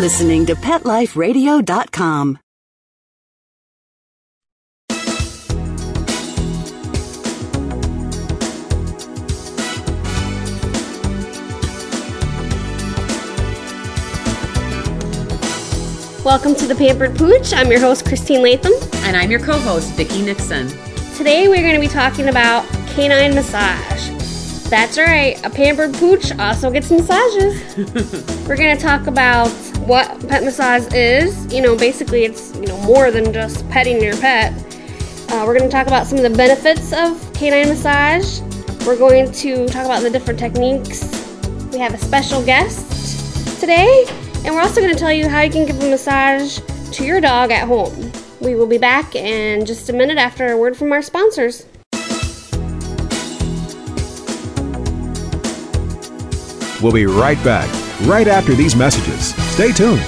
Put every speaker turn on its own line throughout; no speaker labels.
listening to PetLifeRadio.com.
Welcome to the Pampered Pooch. I'm your host, Christine Latham.
And I'm your co-host, Vicki Nixon.
Today we're going to be talking about canine massage. That's right, a Pampered Pooch also gets massages. We're going to talk about what pet massage is. Basically it's, more than just petting your pet. We're going to talk about some of the benefits of canine massage. We're going to talk about the different techniques. We have a special guest today. And we're also going to tell you how you can give a massage to your dog at home. We will be back in just a minute after a word from our sponsors.
We'll be right back, right after these messages. Stay tuned.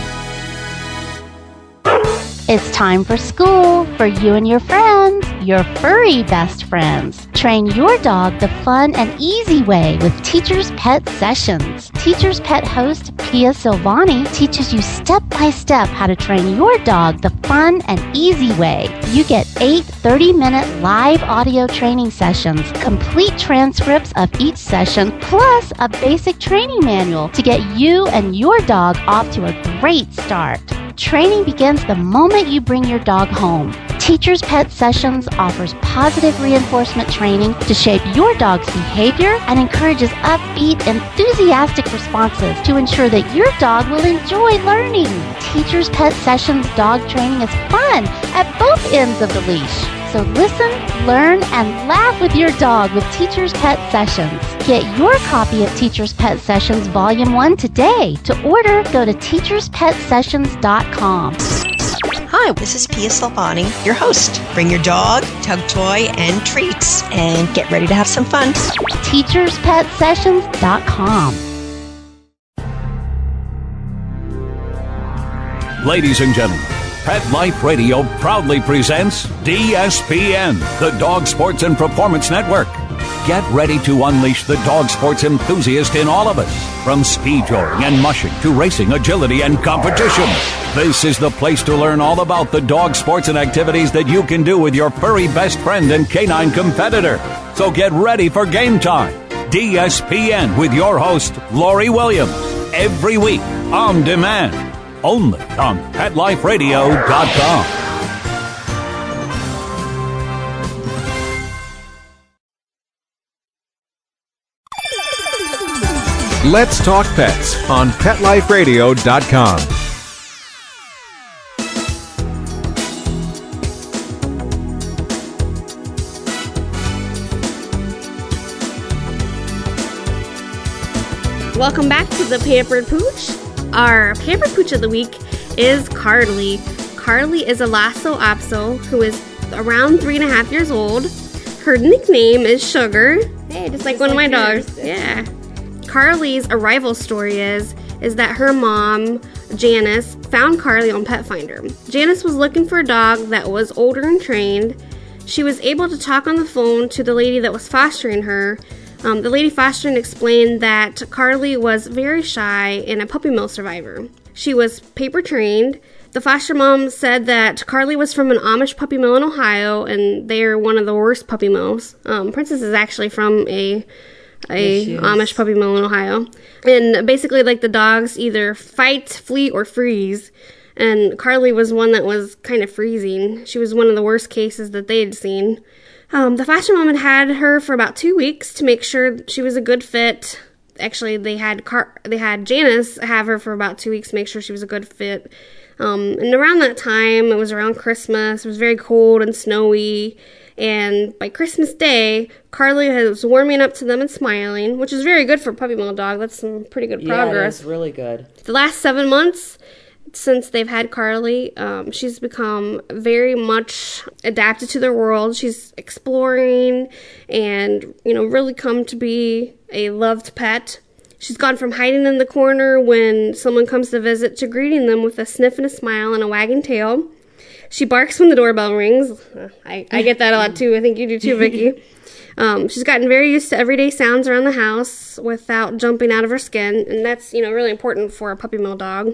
It's time for school for you and your friends, your furry best friends. Train your dog the fun and easy way with Teacher's Pet Sessions. Teacher's Pet host Pia Silvani teaches you step-by-step how to train your dog the fun and easy way. You get 8 30-minute live audio training sessions, complete transcripts of each session, plus a basic training manual to get you and your dog off to a great start. Training begins the moment you bring your dog home. Teacher's Pet Sessions offers positive reinforcement training to shape your dog's behavior and encourages upbeat, enthusiastic responses to ensure that your dog will enjoy learning. Teacher's Pet Sessions dog training is fun at both ends of the leash. So listen, learn, and laugh with your dog with Teacher's Pet Sessions. Get your copy of Teacher's Pet Sessions Volume 1 today. To order, go to teacherspetsessions.com.
Hi, this is Pia Silvani, your host. Bring your dog, tug toy, and treats, and get ready to have some fun.
teacherspetsessions.com.
Ladies and gentlemen, Pet Life Radio proudly presents DSPN, the Dog Sports and Performance Network. Get ready to unleash the dog sports enthusiast in all of us, from speed joring and mushing to racing, agility, and competition. This is the place to learn all about the dog sports and activities that you can do with your furry best friend and canine competitor. So get ready for game time. DSPN with your host, Lori Williams. Every week, on demand. Only on PetLifeRadio.com.
Let's talk pets on PetLifeRadio.com.
Welcome back to the Pampered Pooch. Our Pampered Pooch of the week is Carly. Carly is a Lhasa Apso who is around 3.5 years old. Her nickname is Sugar. Hey, just like one of my dogs. Yeah. Carly's arrival story is that her mom, Janice, found Carly on Pet Finder. Janice was looking for a dog that was older and trained. She was able to talk on the phone to the lady that was fostering her. The lady fostering explained that Carly was very shy and a puppy mill survivor. She was paper trained. The foster mom said that Carly was from an Amish puppy mill in Ohio, and they're one of the worst puppy mills. Princess is actually from a Amish puppy mill in Ohio. And basically, the dogs either fight, flee, or freeze. And Carly was one that was kind of freezing. She was one of the worst cases that they had seen. The foster mom had her for about 2 weeks to make sure she was a good fit. Actually, they had Janice have her for about 2 weeks to make sure she was a good fit. And around that time, it was around Christmas. It was very cold and snowy. And by Christmas Day, Carly was warming up to them and smiling, which is very good for a puppy mill dog. That's some pretty good progress.
Yeah, that's really good.
The last 7 months since they've had Carly, she's become very much adapted to their world. She's exploring and, really come to be a loved pet. She's gone from hiding in the corner when someone comes to visit to greeting them with a sniff and a smile and a wagging tail. She barks when the doorbell rings. I get that a lot too. I think you do too, Vicki. She's gotten very used to everyday sounds around the house without jumping out of her skin, and that's, really important for a puppy mill dog.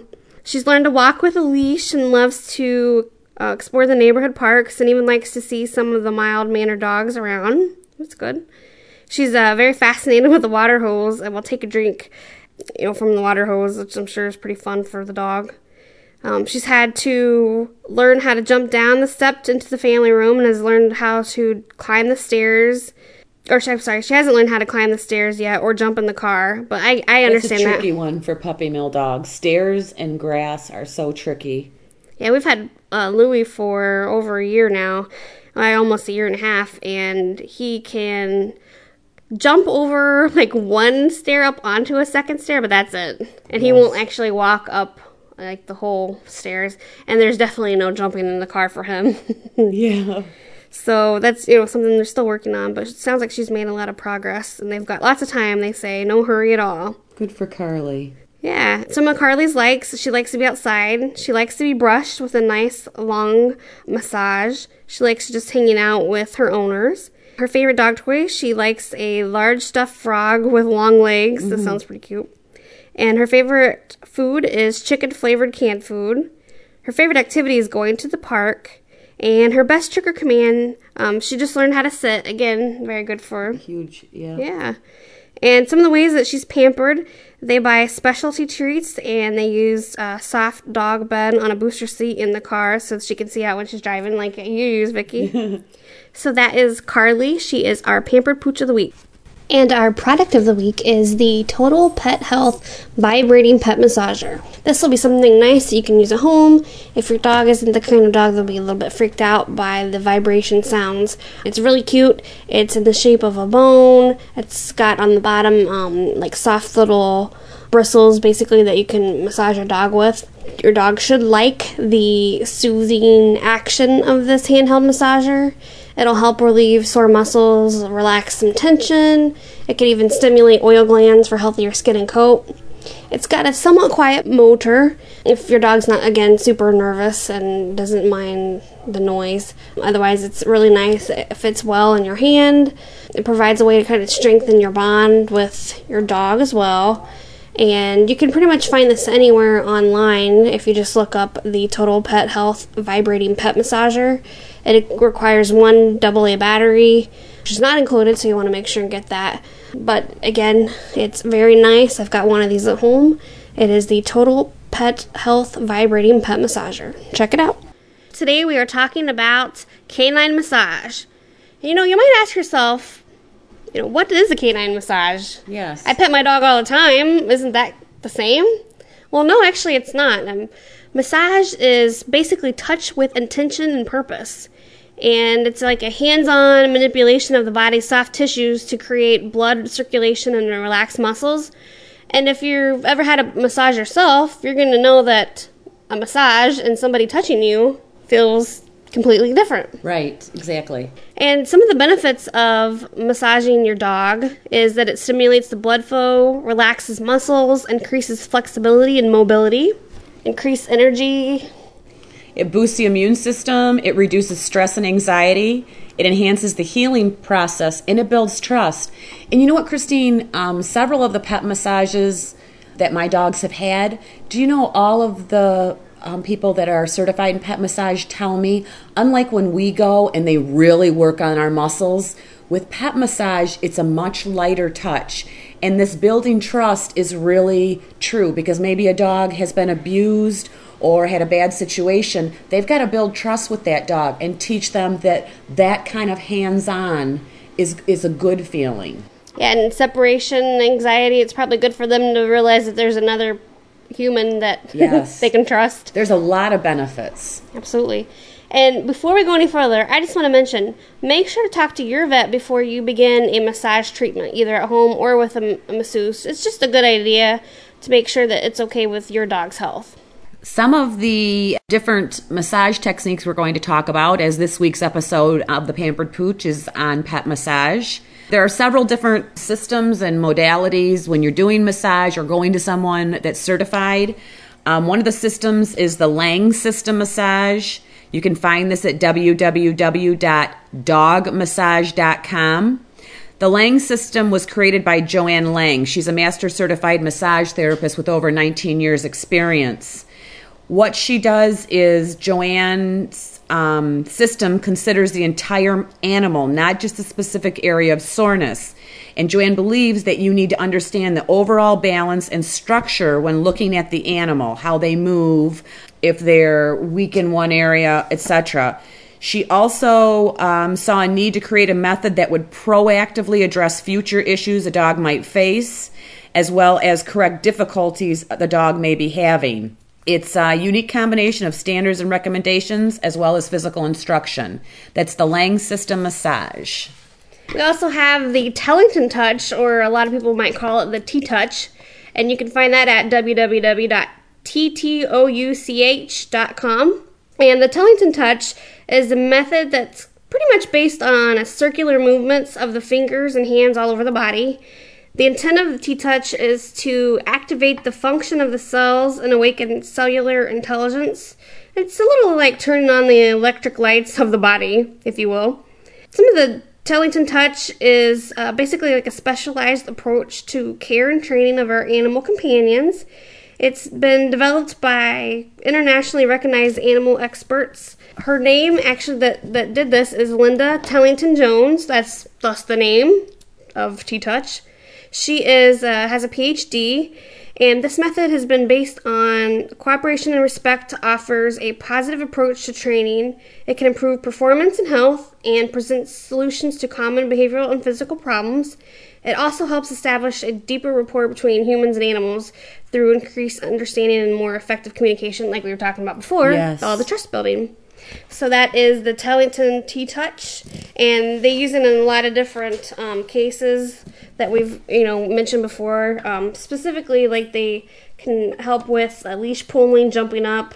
She's learned to walk with a leash and loves to explore the neighborhood parks and even likes to see some of the mild-mannered dogs around. That's good. She's very fascinated with the water hose and will take a drink, from the water hose, which I'm sure is pretty fun for the dog. She's had to learn how to jump down the steps into the family room and has learned how to climb the stairs. Or, I'm sorry, she hasn't learned how to climb the stairs yet or jump in the car, but I understand that.
It's a tricky one for puppy mill dogs. Stairs and grass are so tricky.
Yeah, we've had Louie for over a year now, almost a year and a half, and he can jump over like one stair up onto a second stair, but that's it. And he won't actually walk up like the whole stairs, and there's definitely no jumping in the car for him.
Yeah.
So that's, something they're still working on, but it sounds like she's made a lot of progress, and they've got lots of time, they say. No hurry at all.
Good for Carly.
Yeah. Some of Carly's likes, she likes to be outside. She likes to be brushed with a nice, long massage. She likes just hanging out with her owners. Her favorite dog toy, she likes a large stuffed frog with long legs. That sounds pretty cute. And her favorite food is chicken-flavored canned food. Her favorite activity is going to the park. And her best trick or command, she just learned how to sit. Again, very good for her.
Huge, yeah.
Yeah. And some of the ways that she's pampered, they buy specialty treats and they use a soft dog bed on a booster seat in the car so she can see out when she's driving like you use, Vicki. So that is Carly. She is our Pampered Pooch of the Week. And our product of the week is the Total Pet Health Vibrating Pet Massager. This will be something nice that you can use at home if your dog isn't the kind of dog that'll be a little bit freaked out by the vibration sounds. It's really cute. It's in the shape of a bone. It's got on the bottom like soft little bristles basically that you can massage your dog with. Your dog should like the soothing action of this handheld massager. It'll help relieve sore muscles, relax some tension. It can even stimulate oil glands for healthier skin and coat. It's got a somewhat quiet motor if your dog's not, again, super nervous and doesn't mind the noise. Otherwise, it's really nice. It fits well in your hand. It provides a way to kind of strengthen your bond with your dog as well. And you can pretty much find this anywhere online if you just look up the Total Pet Health Vibrating Pet Massager. It requires one AA battery, which is not included, so you want to make sure and get that. But again, it's very nice. I've got one of these at home. It is the Total Pet Health Vibrating Pet Massager. Check it out. Today we are talking about canine massage. You might ask yourself, what is a canine massage?
Yes.
I pet my dog all the time. Isn't that the same? Well, no, actually it's not. Massage is basically touch with intention and purpose. And it's like a hands-on manipulation of the body's soft tissues to create blood circulation and relax muscles. And if you've ever had a massage yourself, you're going to know that a massage and somebody touching you feels completely different.
Right, exactly.
And some of the benefits of massaging your dog is that it stimulates the blood flow, relaxes muscles, increases flexibility and mobility, increase energy.
It boosts the immune system, it reduces stress and anxiety, it enhances the healing process, and it builds trust. And you know what, Christine? Several of the pet massages that my dogs have had, do you know all of the people that are certified in pet massage tell me, unlike when we go and they really work on our muscles, with pet massage, it's a much lighter touch. And this building trust is really true because maybe a dog has been abused or had a bad situation. They've got to build trust with that dog and teach them that kind of hands-on is a good feeling.
Yeah, and separation anxiety, it's probably good for them to realize that there's another human that
yes.
they can trust.
There's a lot of benefits.
Absolutely. And before we go any further, I just want to mention, make sure to talk to your vet before you begin a massage treatment, either at home or with a masseuse. It's just a good idea to make sure that it's okay with your dog's health.
Some of the different massage techniques we're going to talk about, as this week's episode of The Pampered Pooch is on pet massage. There are several different systems and modalities when you're doing massage or going to someone that's certified. One of the systems is the Lang System Massage. You can find this at www.dogmassage.com. The Lang System was created by Joanne Lang. She's a master certified massage therapist with over 19 years experience. What she does is Joanne's system considers the entire animal, not just a specific area of soreness. And Joanne believes that you need to understand the overall balance and structure when looking at the animal, how they move, if they're weak in one area, etc. She also saw a need to create a method that would proactively address future issues a dog might face, as well as correct difficulties the dog may be having. It's a unique combination of standards and recommendations, as well as physical instruction. That's the Lang System Massage.
We also have the Tellington Touch, or a lot of people might call it the T-Touch, and you can find that at www.ttouch.com. And the Tellington Touch is a method that's pretty much based on circular movements of the fingers and hands all over the body. The intent of the T-Touch is to activate the function of the cells and awaken cellular intelligence. It's a little like turning on the electric lights of the body, if you will. Some of the Tellington Touch is basically like a specialized approach to care and training of our animal companions. It's been developed by internationally recognized animal experts. Her name, actually, that did this is Linda Tellington Jones. That's thus the name of T-Touch. She has a PhD, and this method has been based on cooperation and respect, offers a positive approach to training. It can improve performance and health and presents solutions to common behavioral and physical problems. It also helps establish a deeper rapport between humans and animals through increased understanding and more effective communication, like we were talking about before,
Yes.
all the trust building. So that is the Tellington T-Touch, and they use it in a lot of different cases that we've mentioned before. Specifically, like they can help with leash pulling, jumping up,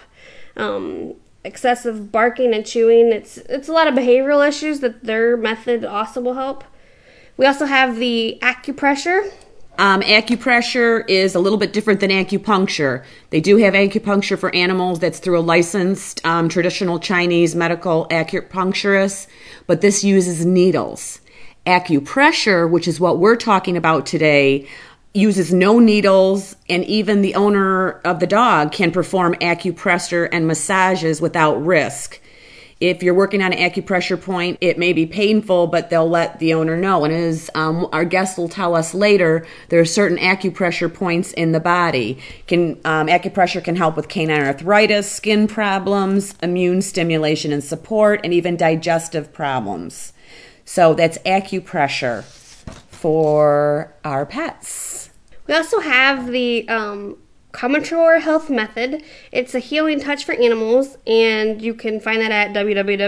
excessive barking and chewing. It's a lot of behavioral issues that their method also will help. We also have the acupressure.
Acupressure is a little bit different than acupuncture. They do have acupuncture for animals that's through a licensed traditional Chinese medical acupuncturist, but this uses needles. Acupressure, which is what we're talking about today, uses no needles, and even the owner of the dog can perform acupressure and massages without risk. If you're working on an acupressure point, it may be painful, but they'll let the owner know. And as our guest will tell us later, there are certain acupressure points in the body. Acupressure can help with canine arthritis, skin problems, immune stimulation and support, and even digestive problems. So that's acupressure for our pets.
We also have the Commotore Health Method. It's a healing touch for animals, and you can find that at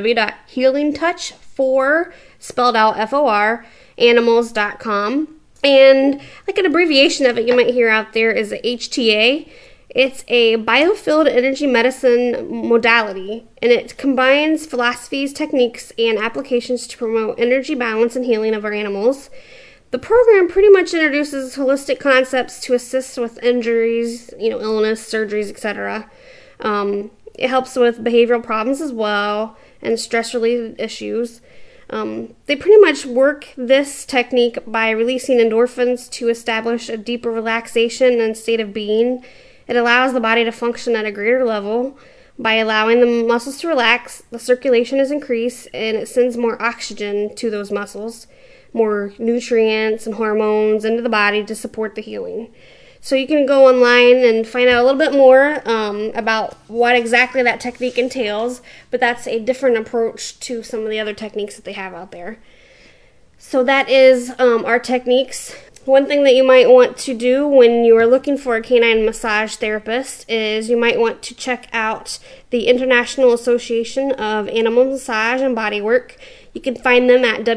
www.healingtouch4, spelled out FOR, animals.com. And like an abbreviation of it you might hear out there is a HTA. It's a biofield energy medicine modality, and it combines philosophies, techniques, and applications to promote energy balance and healing of our animals. The program pretty much introduces holistic concepts to assist with injuries, illness, surgeries, etc. It helps with behavioral problems as well and stress-related issues. They pretty much work this technique by releasing endorphins to establish a deeper relaxation and state of being. It allows the body to function at a greater level. By allowing the muscles to relax, the circulation is increased, and it sends more oxygen to those muscles, more nutrients and hormones into the body to support the healing. So you can go online and find out a little bit more about what exactly that technique entails, but that's a different approach to some of the other techniques that they have out there. So that is our techniques. One thing that you might want to do when you are looking for a canine massage therapist is you might want to check out the International Association of Animal Massage and Bodywork. You can find them at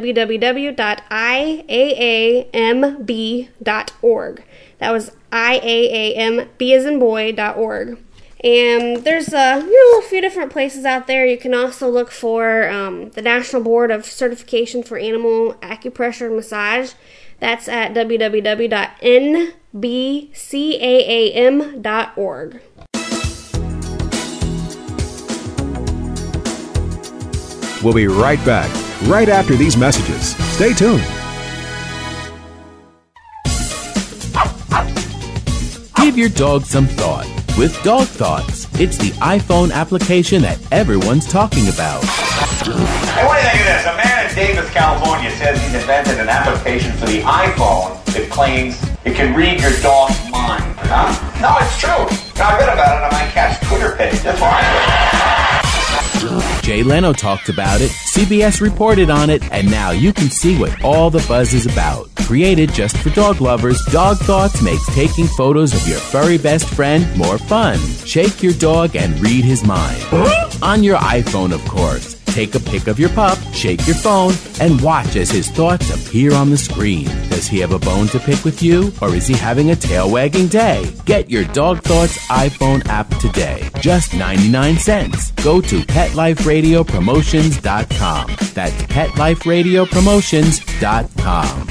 www.iaamb.org. That was IAAMB as in boy.org. And there's a few different places out there. You can also look for the National Board of Certification for Animal Acupressure and Massage. That's at www.nbcaam.org.
We'll be right back, right after these messages. Stay tuned.
Give your dog some thought with Dog Thoughts. It's the iPhone application that everyone's talking about.
Hey, what do you think of this? A man in Davis, California says he's invented an application for the iPhone that claims it can read your dog's mind. Huh? No, it's true. I read about it on my cat's Twitter page. That's why
Jay Leno talked about it, CBS reported on it, and now you can see what all the buzz is about. Created just for dog lovers, Dog Thoughts makes taking photos of your furry best friend more fun. Shake your dog and read his mind. On your iPhone, of course. Take a pic of your pup, shake your phone, and watch as his thoughts appear on the screen. Does he have a bone to pick with you, or is he having a tail-wagging day? Get your Dog Thoughts iPhone app today. Just 99 cents. Go to PetLifeRadioPromotions.com. That's PetLifeRadioPromotions.com.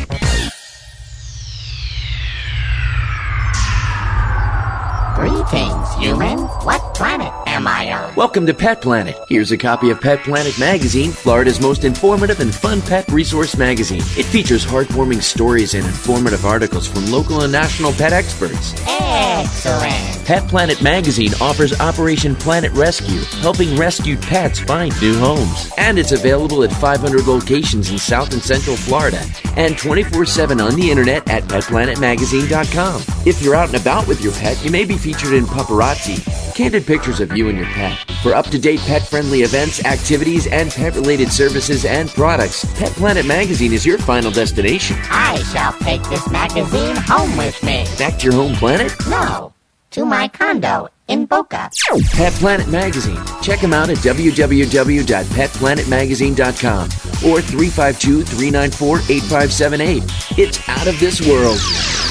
Greetings, human. What planet am I on?
Welcome to Pet Planet. Here's a copy of Pet Planet Magazine, Florida's most informative and fun pet resource magazine. It features heartwarming stories and informative articles from local and national pet experts.
Excellent.
Pet Planet Magazine offers Operation Planet Rescue, helping rescued pets find new homes. And it's available at 500 locations in South and Central Florida and 24/7 on the internet at PetPlanetMagazine.com. If you're out and about with your pet, you may be featured in Paparazzi, candid pictures of you and your pet. For up-to-date pet-friendly events, activities, and pet-related services and products, Pet Planet Magazine is your final destination.
I shall take this magazine home with me.
Back to your home planet?
No, to my condo in Boca.
Pet Planet Magazine. Check them out at www.petplanetmagazine.com or 352-394-8578. It's out of this world.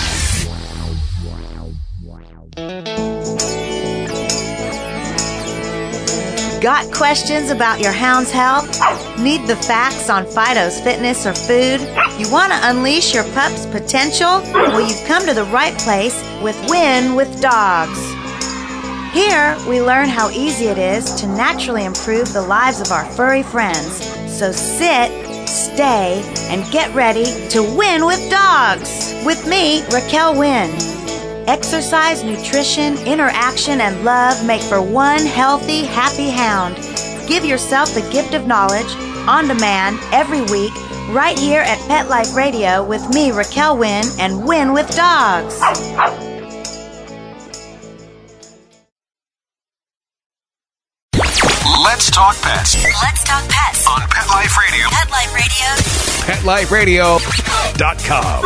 Got questions about your hound's health? Need the facts on Fido's fitness or food? You want to unleash your pup's potential? Well, you've come to the right place with Win with Dogs. Here, we learn how easy it is to naturally improve the lives of our furry friends. So sit, stay, and get ready to win with dogs. With me, Raquel Wynn. Exercise, nutrition, interaction, and love make for one healthy, happy hound. Give yourself the gift of knowledge on demand every week right here at Pet Life Radio with me, Raquel Wynn, and Win with Dogs.
Let's talk pets.
Let's talk pets
On Pet Life Radio.
Pet Life Radio.
PetLifeRadio.com.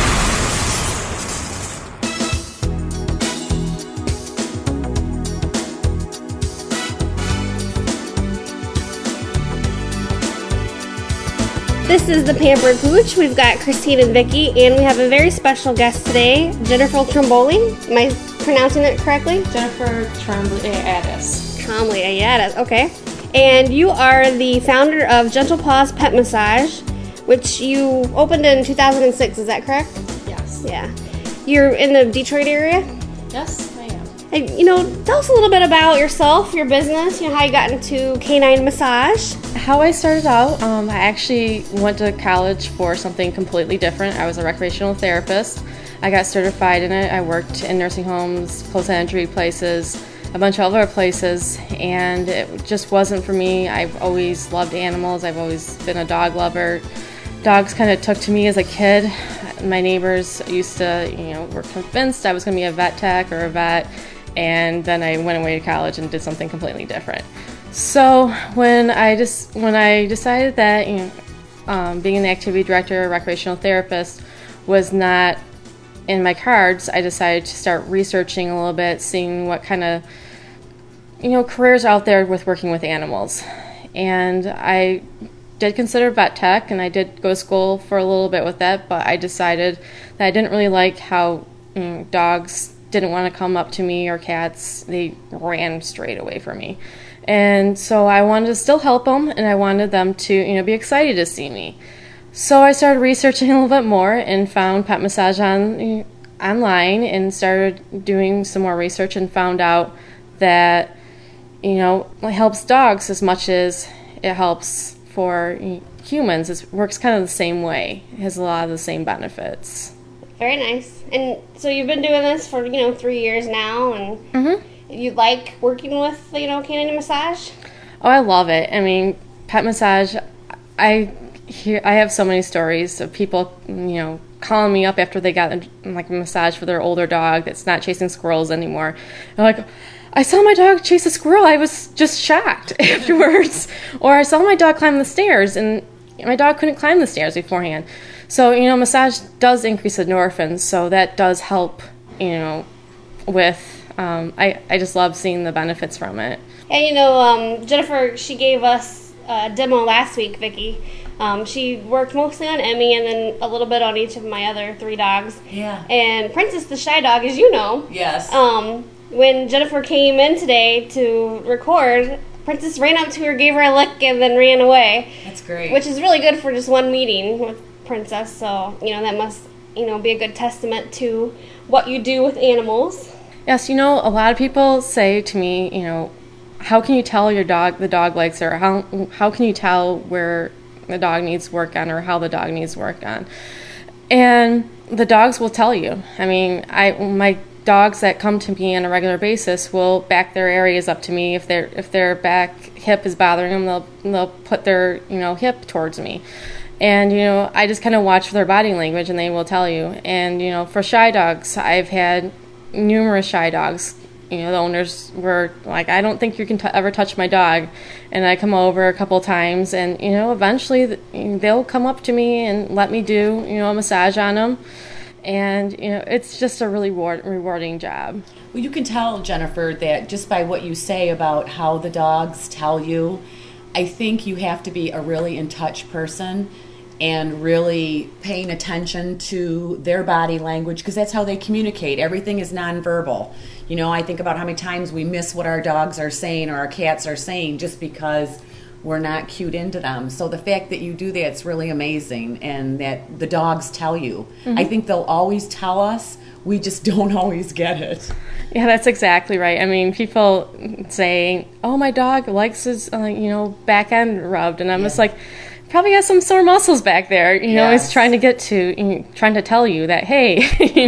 This is the Pampered Pooch. We've got Christine and Vicky, and we have a very special guest today, Jennifer Tromboli. Am I pronouncing it correctly?
Jennifer Trombley-Addis.
Trombley-Addis, okay. And you are the founder of Gentle Paws Pet Massage, which you opened in 2006, is that correct?
Yes.
Yeah. You're in the Detroit area?
Yes, I am.
And, tell us a little bit about yourself, your business, how you got into canine massage.
How I started out, I actually went to college for something completely different. I was a recreational therapist. I got certified in it. I worked in nursing homes, close entry places, a bunch of other places, and it just wasn't for me. I've always loved animals. I've always been a dog lover. Dogs kind of took to me as a kid. My neighbors used to, were convinced I was going to be a vet tech or a vet, and then I went away to college and did something completely different. So when I decided that being an activity director, a recreational therapist was not in my cards, I decided to start researching a little bit, seeing what kind of careers are out there with working with animals. And I did consider vet tech, and I did go to school for a little bit with that, but I decided that I didn't really like how dogs didn't want to come up to me, or cats. They ran straight away from me. And so I wanted to still help them, and I wanted them to be excited to see me. So I started researching a little bit more and found pet massage online, and started doing some more research and found out that it helps dogs as much as it helps for humans. It works kind of the same way. It has a lot of the same benefits.
Very nice. And so you've been doing this for 3 years now, and you like working with, canine massage?
Oh, I love it. I mean, pet massage, I have so many stories of people, calling me up after they got a massage for their older dog that's not chasing squirrels anymore. They're like, I saw my dog chase a squirrel. I was just shocked afterwards. Or I saw my dog climb the stairs, and my dog couldn't climb the stairs beforehand. So, massage does increase endorphins, so that does help, with, I just love seeing the benefits from it.
And, Jennifer, she gave us a demo last week, Vicki. She worked mostly on Emmy and then a little bit on each of my other 3 dogs.
Yeah.
And Princess the Shy Dog, as you know.
Yes.
When Jennifer came in today to record, Princess ran up to her, gave her a lick, and then ran away.
That's great.
Which is really good for just one meeting with Princess. So, that must, be a good testament to what you do with animals.
Yes, a lot of people say to me, how can you tell the dog likes her? How can you tell where the dog needs work on or how the dog needs work on? And the dogs will tell you. I mean, my dogs that come to me on a regular basis will back their areas up to me. If their back hip is bothering them, they'll put their hip towards me. And I just kind of watch their body language, and they will tell you. And for shy dogs, I've had numerous shy dogs. The owners were like, I don't think you can ever touch my dog. And I come over a couple times, and eventually they'll come up to me and let me do a massage on them. And, it's just a really rewarding job.
Well, you can tell, Jennifer, that just by what you say about how the dogs tell you, I think you have to be a really in touch person and really paying attention to their body language, because that's how they communicate. Everything is nonverbal. I think about how many times we miss what our dogs are saying or our cats are saying just because we're not cued into them. So the fact that you do that is really amazing, and that the dogs tell you. Mm-hmm. I think they'll always tell us. We just don't always get it.
Yeah, that's exactly right. I mean, people say, oh, my dog likes his, back end rubbed. And I'm just like, probably has some sore muscles back there. He's trying to tell you that, hey,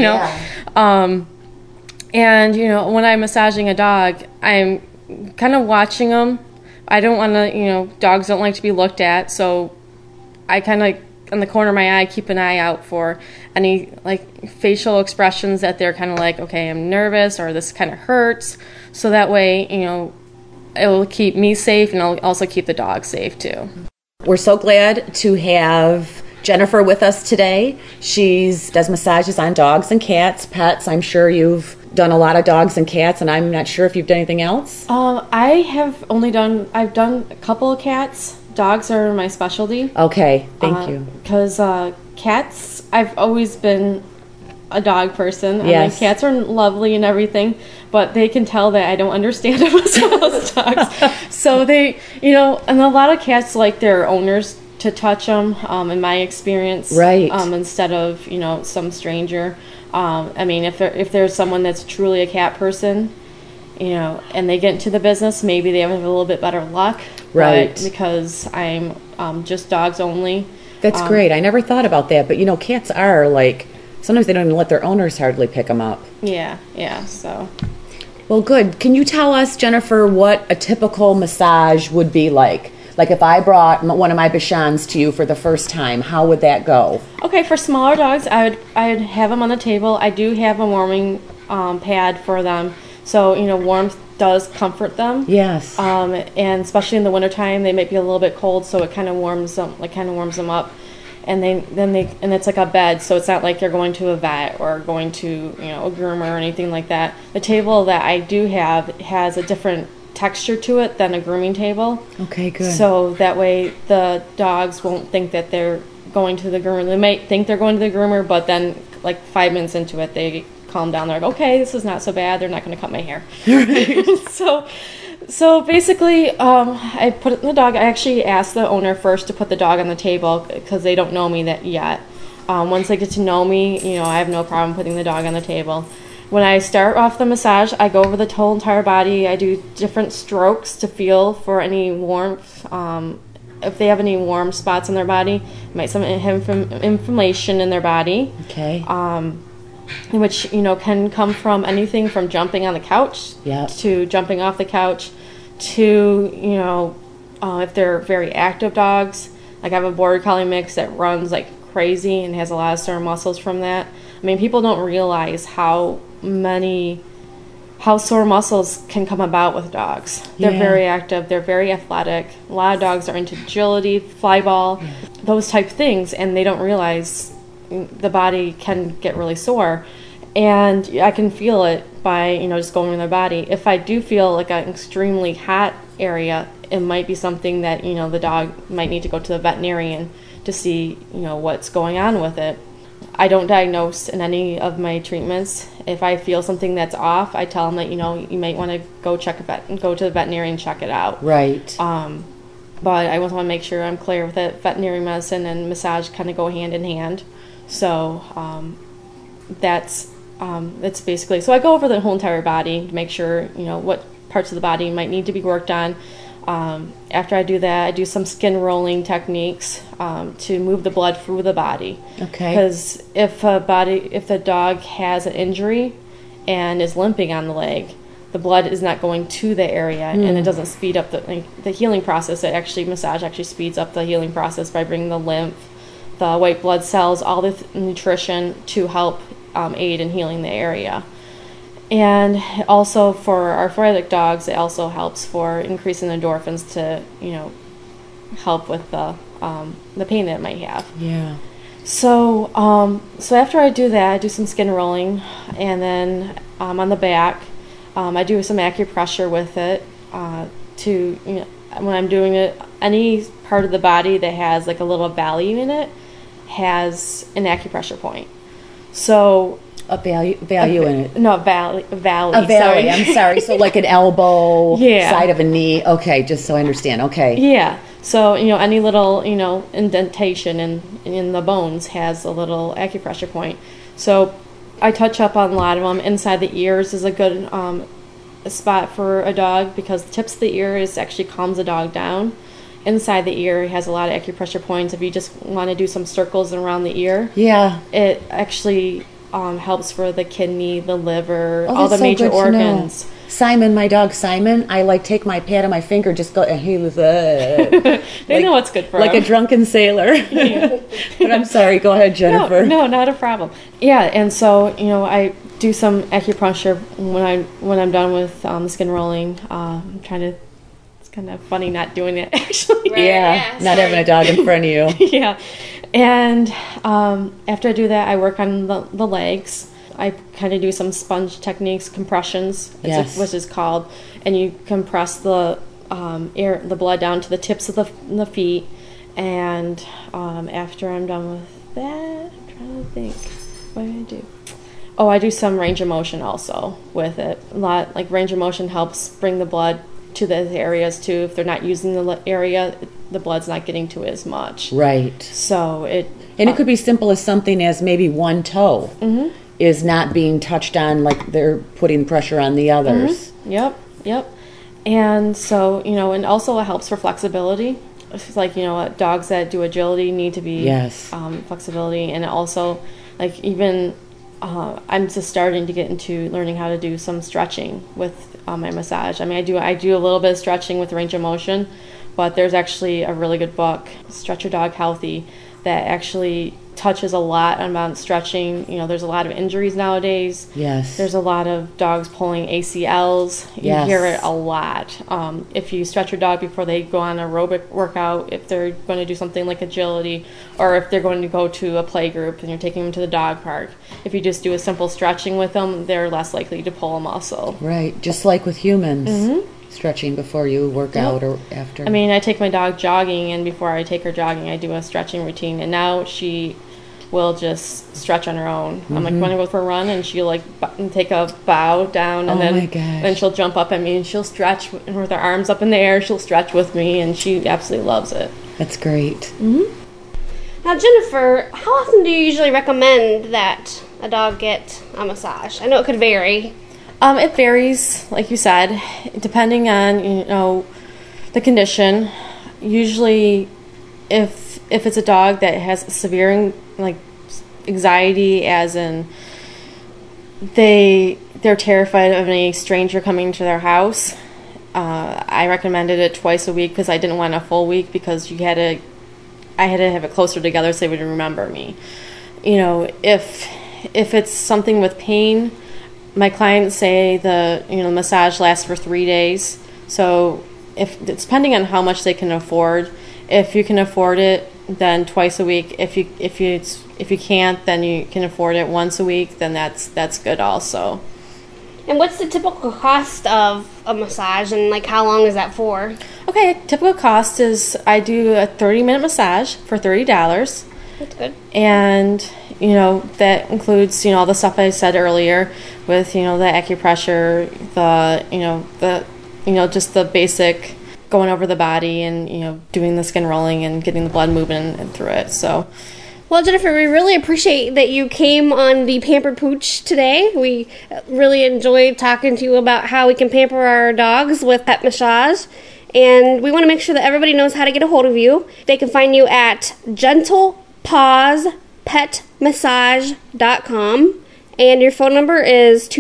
And, when I'm massaging a dog, I'm kind of watching them. I don't want to, dogs don't like to be looked at, so I kind of, in the corner of my eye, keep an eye out for any, facial expressions that they're kind of like, okay, I'm nervous, or this kind of hurts. So that way, it will keep me safe, and it'll also keep the dog safe, too.
We're so glad to have Jennifer with us today. She does massages on dogs and cats, pets. I'm sure you've done a lot of dogs and cats, and I'm not sure if you've done anything else.
I've done a couple of cats. Dogs are my specialty.
Okay, thank you.
Because cats, I've always been a dog person.
Yes.
And cats are lovely and everything, but they can tell that I don't understand most dogs. So they, and a lot of cats like their owners to touch them, in my experience.
Right.
Instead of, some stranger. I mean, if there's someone that's truly a cat person, and they get into the business, maybe they have a little bit better luck.
Right.
But because I'm just dogs only.
That's great. I never thought about that. But, cats are sometimes they don't even let their owners hardly pick them up.
Yeah, so.
Well, good. Can you tell us, Jennifer, what a typical massage would be like? Like if I brought one of my Bichons to you for the first time, how would that go?
Okay, for smaller dogs, I'd have them on the table. I do have a warming pad for them, so warmth does comfort them.
Yes.
And especially in the wintertime, they might be a little bit cold, so it kind of warms them up. And and it's like a bed, so it's not like you're going to a vet or going to a groomer or anything like that. The table that I do have has a different texture to it than a grooming table.
Okay, good.
So that way the dogs won't think that they're going to the groomer. They might think they're going to the groomer, but then 5 minutes into it, they calm down. They're like, okay, this is not so bad. They're not going to cut my hair. Right. So basically, I put it in the dog. I actually asked the owner first to put the dog on the table because they don't know me yet. Once they get to know me, I have no problem putting the dog on the table. When I start off the massage, I go over the whole entire body. I do different strokes to feel for any warmth. If they have any warm spots in their body, might have inflammation in their body.
Okay.
which, you know, can come from anything from jumping on the couch
Yep.
to jumping off the couch to, you know, if they're very active dogs. Like I have a Border Collie mix that runs like crazy and has a lot of sore muscles from that. I mean, people don't realize how sore muscles can come about with dogs. They're
Yeah.
very active. They're very athletic. A lot of dogs are into agility, fly ball, those type things, and they don't realize the body can get really sore. And I can feel it by, you know, just going in their body. If I do feel like an extremely hot area, it might be something that, you know, the dog might need to go to the veterinarian to see, you know, what's going on with it. I don't diagnose in any of my treatments. If I feel something that's off, I tell them that, you know, you might want to go to the veterinarian and check it out.
Right.
But I also want to make sure I'm clear with it. Veterinary medicine and massage kind of go hand in hand. So that's basically, so I go over the whole entire body to make sure, you know, what parts of the body might need to be worked on. After I do that, I do some skin rolling techniques to move the blood through the body.
Okay.
Because if the dog has an injury and is limping on the leg, the blood is not going to the area, and it doesn't speed up the healing process. Massage actually speeds up the healing process by bringing the lymph, the white blood cells, all the nutrition to help aid in healing the area. And also for arthritic dogs, it also helps for increasing endorphins to, you know, help with the pain that it might have.
Yeah.
So after I do that, I do some skin rolling, and then on the back, I do some acupressure with it to, you know, when I'm doing it, any part of the body that has like a little valley in it has an acupressure point. So
A value in it.
No, valley.
A valley.
Sorry.
I'm sorry. So like an elbow,
Yeah.
side of a knee. Okay, just so I understand. Okay.
Yeah. So, you know, any little, you know, indentation in the bones has a little acupressure point. So I touch up on a lot of them. Inside the ears is a good spot for a dog because the tips of the ears actually calms the dog down. Inside the ear has a lot of acupressure points. If you just want to do some circles around the ear,
Yeah.
it actually helps for the kidney, the liver,
Oh,
all the
that's so
major
good to know.
organs.
Simon, my dog Simon, I like take my pad on my finger, just go, and he was
They know what's good for
like
him.
a drunken sailor. But I'm sorry, go ahead, Jennifer.
No, not a problem. Yeah, and so, you know, I do some acupuncture when I'm done with skin rolling. I'm trying to. It's kind of funny not doing it actually.
Yeah, not having a dog in front of you.
Yeah, and after I do that, I work on the legs. I kind of do some sponge techniques, compressions,
Yes.
which is called, and you compress the blood down to the tips of the feet. And after I'm done with that, I'm trying to think, what do I do? Oh, I do some range of motion also with it. A lot, like range of motion helps bring the blood to those areas too. If they're not using the area, the blood's not getting to it as much.
Right.
So it
could be simple as something as maybe one toe is not being touched on, like they're putting pressure on the others.
Yep. And so, you know, and also it helps for flexibility. It's like, you know, dogs that do agility need to be flexibility, and also like even I'm just starting to get into learning how to do some stretching with my massage. I mean, I do a little bit of stretching with range of motion, but there's actually a really good book, Stretch Your Dog Healthy, that actually touches a lot about stretching. You know, there's a lot of injuries nowadays.
Yes.
There's a lot of dogs pulling ACLs. You hear it a lot. If you stretch your dog before they go on an aerobic workout, if they're going to do something like agility, or if they're going to go to a play group and you're taking them to the dog park, if you just do a simple stretching with them, they're less likely to pull a muscle.
Right, just like with humans. Stretching before you work out or after.
I mean, I take my dog jogging, and before I take her jogging, I do a stretching routine, and now she will just stretch on her own. I'm like, want to go for a run? And she'll like take a bow down, and then she'll jump up at me, and she'll stretch with her arms up in the air. She'll stretch with me, and she absolutely loves it.
That's great.
Now, Jennifer, how often do you usually recommend that a dog get a massage? I know it could vary.
It varies, like you said, depending on, you know, the condition. Usually, if it's a dog that has severe like anxiety, as in they're terrified of any stranger coming to their house. I recommended it twice a week because I didn't want a full week because I had to have it closer together so they would remember me. If it's something with pain, my clients say the massage lasts for 3 days. So if it's depending on how much they can afford. If you can afford it, then twice a week. If you can't, then you can afford it once a week. Then that's good also.
And what's the typical cost of a massage, and like how long is that for?
Okay, typical cost is I do a 30-minute massage for $30.
That's good.
And that includes all the stuff I said earlier with the acupressure, just the basic going over the body and doing the skin rolling and getting the blood moving and through it. So.
Well, Jennifer, we really appreciate that you came on the Pampered Pooch today. We really enjoyed talking to you about how we can pamper our dogs with pet massage. And we want to make sure that everybody knows how to get a hold of you. They can find you at GentlePawsPetMassage.com. And your phone number is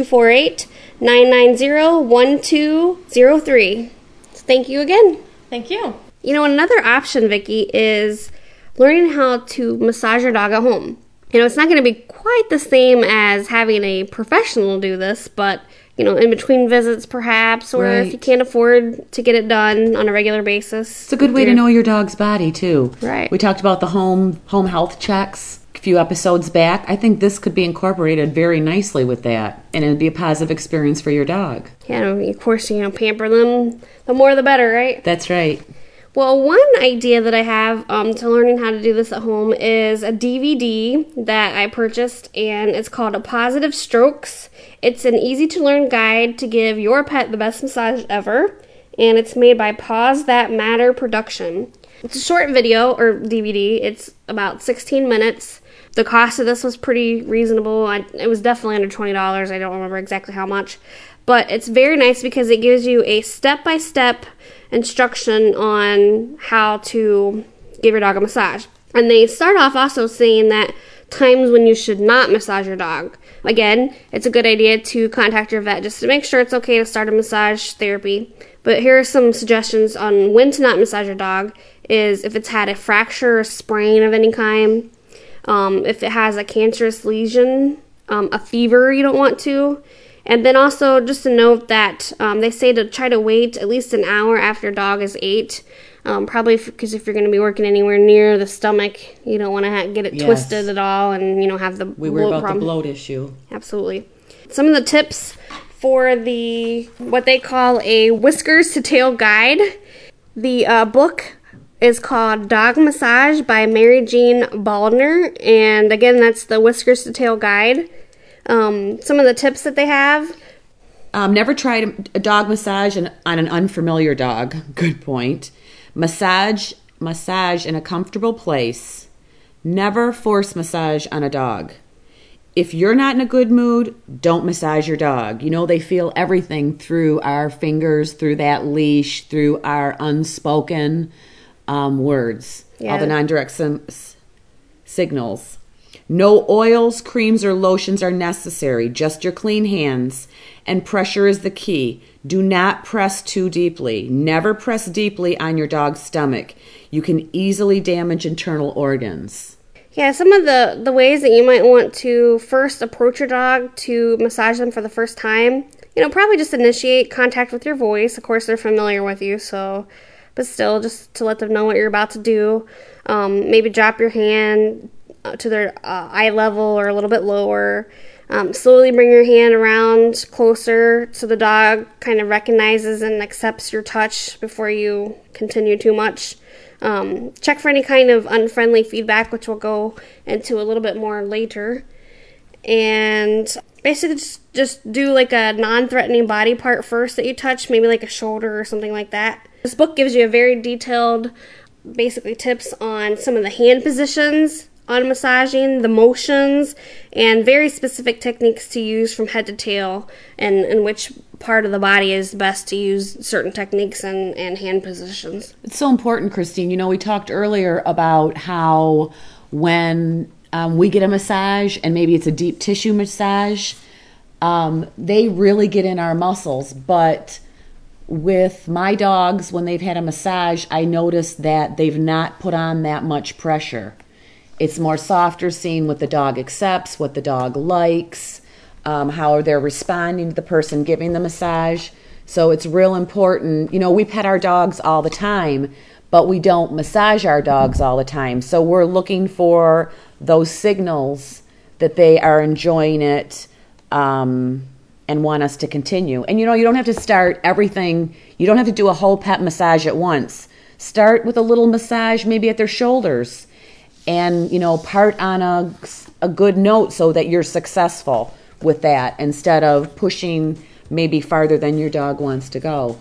248-990-1203. So thank you again.
Thank you.
Another option, Vicki, is learning how to massage your dog at home. It's not going to be quite the same as having a professional do this, but, in between visits perhaps, or if you can't afford to get it done on a regular basis.
It's a good way to know your dog's body, too.
Right.
We talked about the home health checks a few episodes back. I think this could be incorporated very nicely with that, and it'd be a positive experience for your dog.
Yeah, of course, pamper them. The more the better, right?
That's right.
Well, one idea that I have to learning how to do this at home is a DVD that I purchased, and it's called A Positive Strokes. It's an easy-to-learn guide to give your pet the best massage ever, and it's made by Paws That Matter Production. It's a short video, or DVD. It's about 16 minutes. The cost of this was pretty reasonable. It was definitely under $20. I don't remember exactly how much. But it's very nice because it gives you a step-by-step instruction on how to give your dog a massage. And they start off also saying that times when you should not massage your dog. Again, it's a good idea to contact your vet just to make sure it's okay to start a massage therapy. But here are some suggestions on when to not massage your dog. Is if it's had a fracture or sprain of any kind, if it has a cancerous lesion, a fever you don't want to. And then also just to note that they say to try to wait at least an hour after your dog is ate. Probably because if you're going to be working anywhere near the stomach, you don't want to get it twisted at all and have the
we worry about the bloat issue.
Absolutely. Some of the tips for what they call a whiskers to tail guide. The book is called Dog Massage by Mary Jean Baldner, and again, that's the whiskers to tail guide. Some of the tips that they have.
Never try a dog massage on an unfamiliar dog. Good point. Massage in a comfortable place. Never force massage on a dog. If you're not in a good mood, don't massage your dog. They feel everything through our fingers, through that leash, through our unspoken words. Yeah. All the non-direct signals. No oils, creams, or lotions are necessary. Just your clean hands. And pressure is the key. Do not press too deeply. Never press deeply on your dog's stomach. You can easily damage internal organs.
Yeah, some of the ways that you might want to first approach your dog to massage them for the first time, probably just initiate contact with your voice. Of course, they're familiar with you, but still, just to let them know what you're about to do. Maybe drop your hand to their eye level or a little bit lower. Slowly bring your hand around closer so the dog kind of recognizes and accepts your touch before you continue too much. Check for any kind of unfriendly feedback, which we'll go into a little bit more later. And basically just do like a non-threatening body part first that you touch, maybe like a shoulder or something like that. This book gives you a very detailed, basically tips on some of the hand positions on massaging, the motions, and very specific techniques to use from head to tail, and which part of the body is best to use certain techniques and hand positions.
It's so important, Christine. We talked earlier about how when we get a massage, and maybe it's a deep tissue massage, they really get in our muscles. But with my dogs, when they've had a massage, I noticed that they've not put on that much pressure. It's more softer, seeing what the dog accepts, what the dog likes, how they're responding to the person giving the massage. So it's real important. You know, we pet our dogs all the time, but we don't massage our dogs all the time. So we're looking for those signals that they are enjoying it and want us to continue. And, you know, you don't have to start everything. You don't have to do a whole pet massage at once. Start with a little massage maybe at their shoulders and, you know, part on a good note so that you're successful with that instead of pushing maybe farther than your dog wants to go.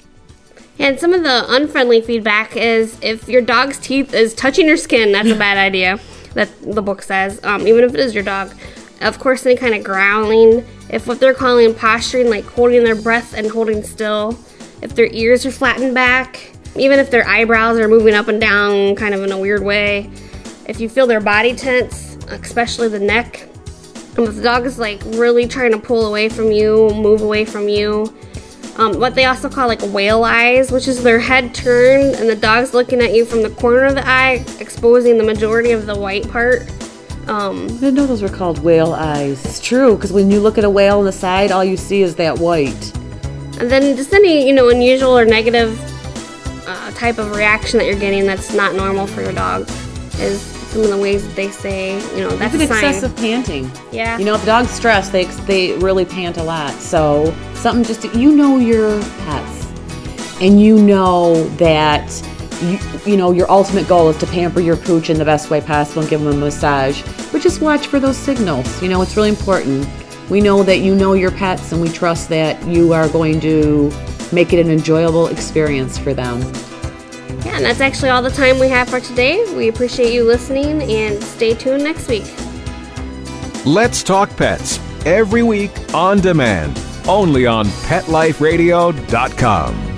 And some of the unfriendly feedback is if your dog's teeth is touching your skin, that's a bad idea, that the book says, even if it is your dog. Of course, any kind of growling, if what they're calling posturing, like holding their breath and holding still, if their ears are flattened back, even if their eyebrows are moving up and down kind of in a weird way, if you feel their body tense, especially the neck, and if the dog is like really trying to pull away from you, move away from you, what they also call like whale eyes, which is their head turned and the dog's looking at you from the corner of the eye, exposing the majority of the white part.
I didn't know those were called whale eyes. It's true, because when you look at a whale on the side, all you see is that white.
And then just any, you know, unusual or negative type of reaction that you're getting that's not normal for your dog is some of the ways that they say, you know, that's a sign.
Excessive panting.
Yeah.
You know, if the dog's stressed, they really pant a lot. So something just to, you know your pets, and you know that you know your ultimate goal is to pamper your pooch in the best way possible and give them a massage. But just watch for those signals. You know, it's really important. We know that you know your pets, and we trust that you are going to make it an enjoyable experience for them.
Yeah, and that's actually all the time we have for today. We appreciate you listening, and stay tuned next week.
Let's Talk Pets, every week on demand, only on PetLifeRadio.com.